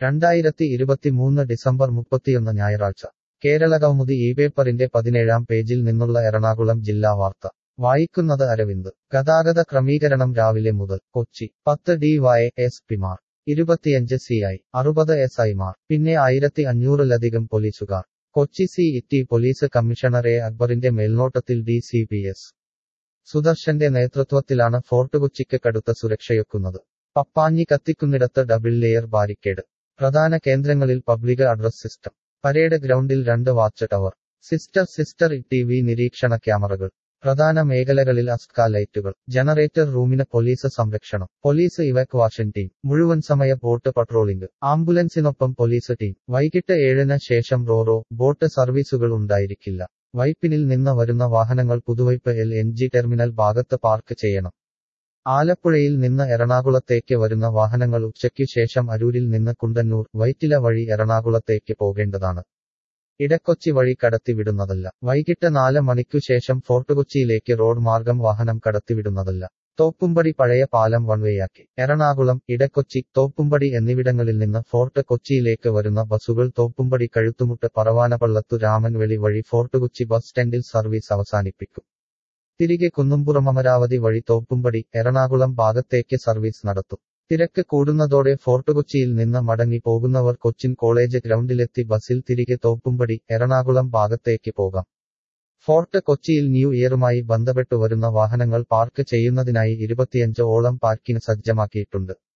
2023 December 31 ഞായറാഴ്ച കേരളകൗമുദി പേപ്പറിന്റെ 17-ാം പേജിൽ നിന്നുള്ള എറണാകുളം ജില്ലാ വാർത്ത വായിക്കുന്നത് അരവിന്ദ്. ഗതാഗത ക്രമീകരണം രാവിലെ മുതൽ. കൊച്ചി 10 DYSPമാർ, 25 CI, 60 SIമാർ, പിന്നെ 1500-ലധികം പോലീസുകാർ. കൊച്ചി സിറ്റി പോലീസ് കമ്മീഷണർ അക്ബറിന്റെ മേൽനോട്ടത്തിൽ DCP-S സുദർശന്റെ നേതൃത്വത്തിലാണ് ഫോർട്ട് കൊച്ചിക്ക് കടുത്ത സുരക്ഷയൊക്കുന്നത്. പപ്പാഞ്ഞി കത്തിക്കുന്നിടത്ത് ഡബിൾ ലെയർ ബാരിക്കേഡ്. പ്രധാന കേന്ദ്രങ്ങളിൽ പബ്ലിക് അഡ്രസ് സിസ്റ്റം. പരേഡ് ഗ്രൗണ്ടിൽ 2 വാച്ച് ടവർ. സിസ്റ്റർ TV നിരീക്ഷണ ക്യാമറകൾ. പ്രധാന മേഖലകളിൽ അസ്ക ലൈറ്റുകൾ. ജനറേറ്റർ റൂമിന് പോലീസ് സംരക്ഷണം. Police evacuation team. മുഴുവൻ സമയ ബോട്ട് പട്രോളിംഗ്. ആംബുലൻസിനൊപ്പം പോലീസ് ടീം. വൈകിട്ട് 7-ന് ശേഷം റോറോ ബോട്ട് സർവീസുകൾ ഉണ്ടായിരിക്കില്ല. വൈപ്പിനിൽ നിന്ന് വരുന്ന വാഹനങ്ങൾ പുതുവൈപ്പ് LNG ടെർമിനൽ ഭാഗത്ത് പാർക്ക് ചെയ്യണം. ആലപ്പുഴയിൽ നിന്ന് എറണാകുളത്തേക്ക് വരുന്ന വാഹനങ്ങൾ ഉച്ചയ്ക്കു ശേഷം അരൂരിൽ നിന്ന് കുണ്ടന്നൂർ, വൈറ്റില വഴി എറണാകുളത്തേക്ക് പോകേണ്ടതാണ്. ഇടക്കൊച്ചി വഴി കടത്തിവിടുന്നതല്ല. വൈകിട്ട് 4 മണിക്കു ശേഷം ഫോർട്ട് കൊച്ചിയിലേക്ക് റോഡ് മാർഗം വാഹനം കടത്തിവിടുന്നതല്ല. തോപ്പുംപടി പഴയ പാലം വൺവേയാക്കി. എറണാകുളം, ഇടക്കൊച്ചി, തോപ്പുംപടി എന്നിവിടങ്ങളിൽ നിന്ന് ഫോർട്ട് കൊച്ചിയിലേക്ക് വരുന്ന ബസുകൾ തോപ്പുംപടി, കഴുത്തുമുട്ട്, പറവാനപള്ളത്തു, രാമൻവെളി വഴി ഫോർട്ട് കൊച്ചി ബസ് സ്റ്റാൻഡിൽ സർവീസ് അവസാനിപ്പിക്കും. തിരികെ കുന്നുംപുറം അമരാവതി വഴി തോപ്പുംപടി, എറണാകുളം ഭാഗത്തേക്ക് സർവീസ് നടത്തും. തിരക്ക് കൂടുന്നതോടെ ഫോർട്ട് കൊച്ചിയിൽ നിന്ന് മടങ്ങി പോകുന്നവർ കൊച്ചിൻ കോളേജ് ഗ്രൗണ്ടിലെത്തി ബസിൽ തിരികെ തോപ്പുംപടി, എറണാകുളം ഭാഗത്തേക്ക് പോകാം. ഫോർട്ട് കൊച്ചിയിൽ ന്യൂ ഇയറുമായി ബന്ധപ്പെട്ടു വരുന്ന വാഹനങ്ങൾ പാർക്ക് ചെയ്യുന്നതിനായി 25-ഓളം പാർക്കിംഗ് സജ്ജമാക്കിയിട്ടുണ്ട്.